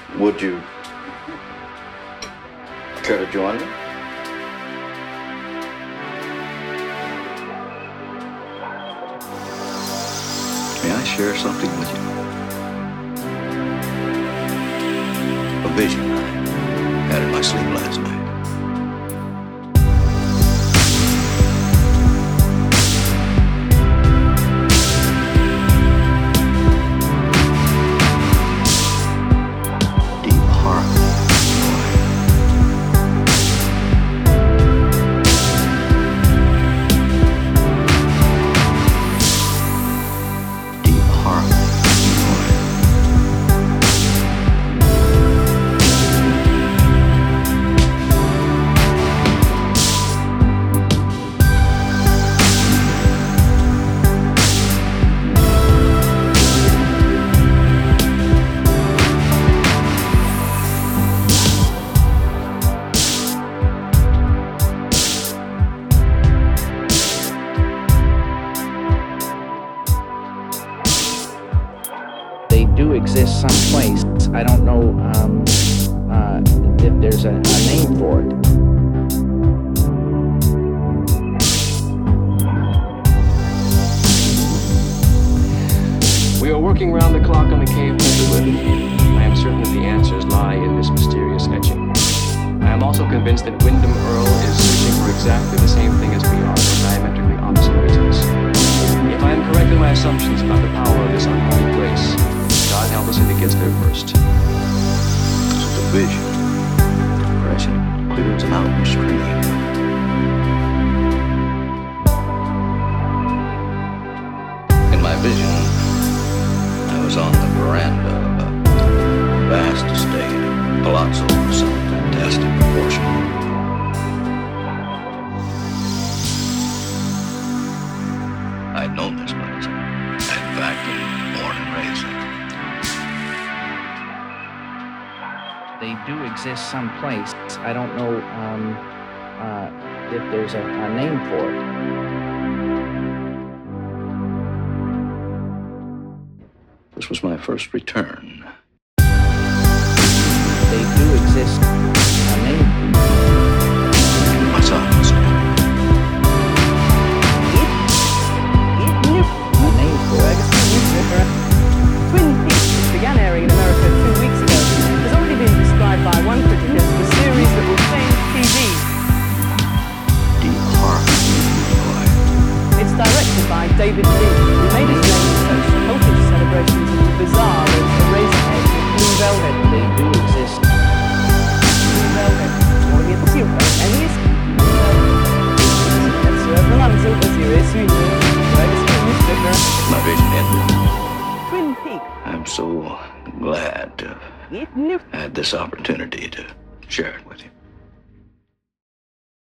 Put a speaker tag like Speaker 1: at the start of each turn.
Speaker 1: Would you care to join me? May I share something with you? A vision I had in my sleep last night.
Speaker 2: Do exist someplace. I don't know if there's a name for it.
Speaker 3: We are working round the clock on the cave Penguin. I am certain that the answers lie in this mysterious etching. I am also convinced that Wyndham Earle is searching for exactly the same thing as we are for diametrically opposite reasons. If I am correct in my assumptions about the power of this unholy place, God help us if he gets there first.
Speaker 1: This is a vision. Impression clear as a mountain stream. In my vision, I was on the veranda of a vast estate, palazzo of some fantastic proportion. I'd known this place. In fact, been born and raised in it.
Speaker 2: They do exist someplace. I don't know if there's a name for it.
Speaker 1: This was my first return.
Speaker 2: They do exist. A name.
Speaker 1: What's up?
Speaker 2: A name for it.
Speaker 4: Twin Peaks, which began airing in America 2 weeks ago, has already been described by one critic as the series that will change TV.
Speaker 1: Deep horror.
Speaker 4: It's directed by David Lynch, who made his name as cultish celebrations of the bizarre as Eraserhead and Blue Velvet.
Speaker 2: They do exist.
Speaker 4: Blue Velvet. Och heter Silver. Engelsk. Överlands opera är synlig.
Speaker 1: My vision ended.
Speaker 4: Twin Peaks.
Speaker 1: I'm so glad to have had this opportunity to share it with you.